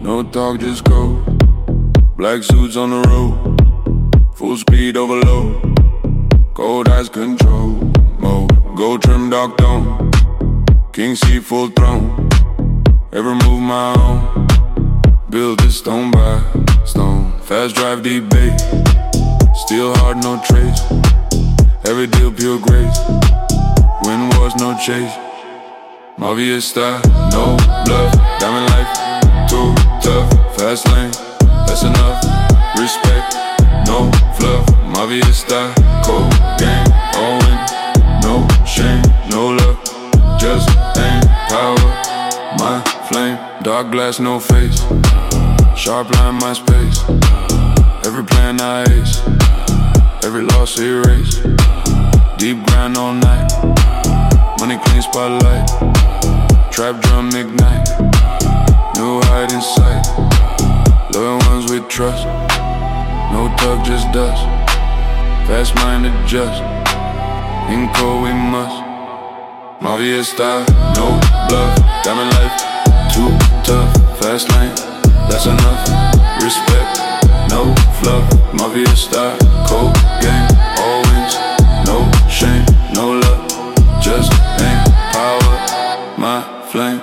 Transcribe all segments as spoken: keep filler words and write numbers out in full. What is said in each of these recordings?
No talk, just go. Black suits on the road, full speed overload. Cold eyes control mode. Go trim dark tone, king seat full throne. Every move my own, build it stone by stone. Fast drive deep bait, still hard no trace. Every deal pure grace, win wars no chase. Mafia style, no bluff. Diamond life, too tough. Fast lane, that's enough. Respect, no fluff. Mafia style, cold game, all in. No shame, no luck, just aim, power, my flame. Dark glass, no face, sharp line, my space. Every plan I ace, every loss erase. Deep grind all night, money clean spotlight. Trap drum ignite, new height in sight. Loyal ones with trust, no tug, just dust. Fast minded just, in cold we must. Mafia style, no bluff. Diamond life, too tough. Fast lane, that's enough. Respect, no fluff. Mafia style, cold game, all wins. No shame, no luck, just aim, power, my flame.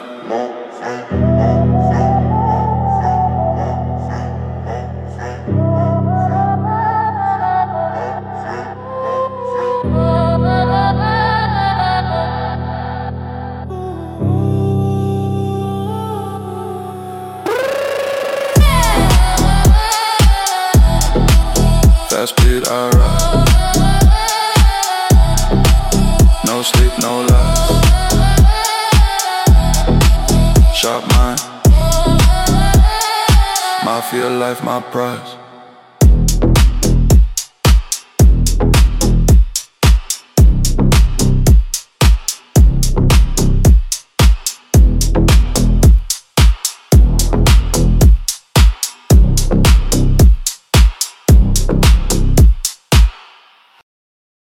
Fast speed, I ride. No sleep, no lies. Sharp mind, mafia life, my prize.